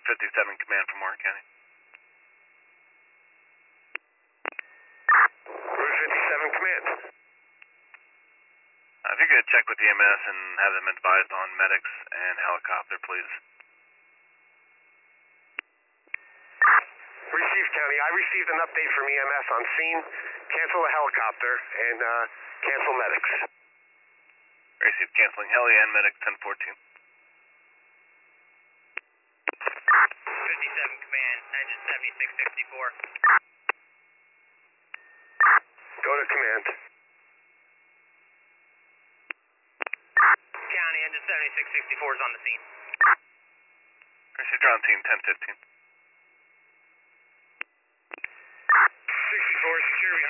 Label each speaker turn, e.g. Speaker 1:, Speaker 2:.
Speaker 1: 57 command from Warren County.
Speaker 2: Route 57 command.
Speaker 1: If you could check with EMS and have them advised on medics and helicopter, please.
Speaker 2: Received, County. I received an update from EMS on scene. Cancel the helicopter and cancel medics.
Speaker 1: Received, canceling heli and medic 1014.
Speaker 3: 57 command, engine 7664.
Speaker 2: Go to command.
Speaker 3: County, engine 7664 is on the scene.
Speaker 1: Received, ground team 1015.
Speaker 2: 64, secure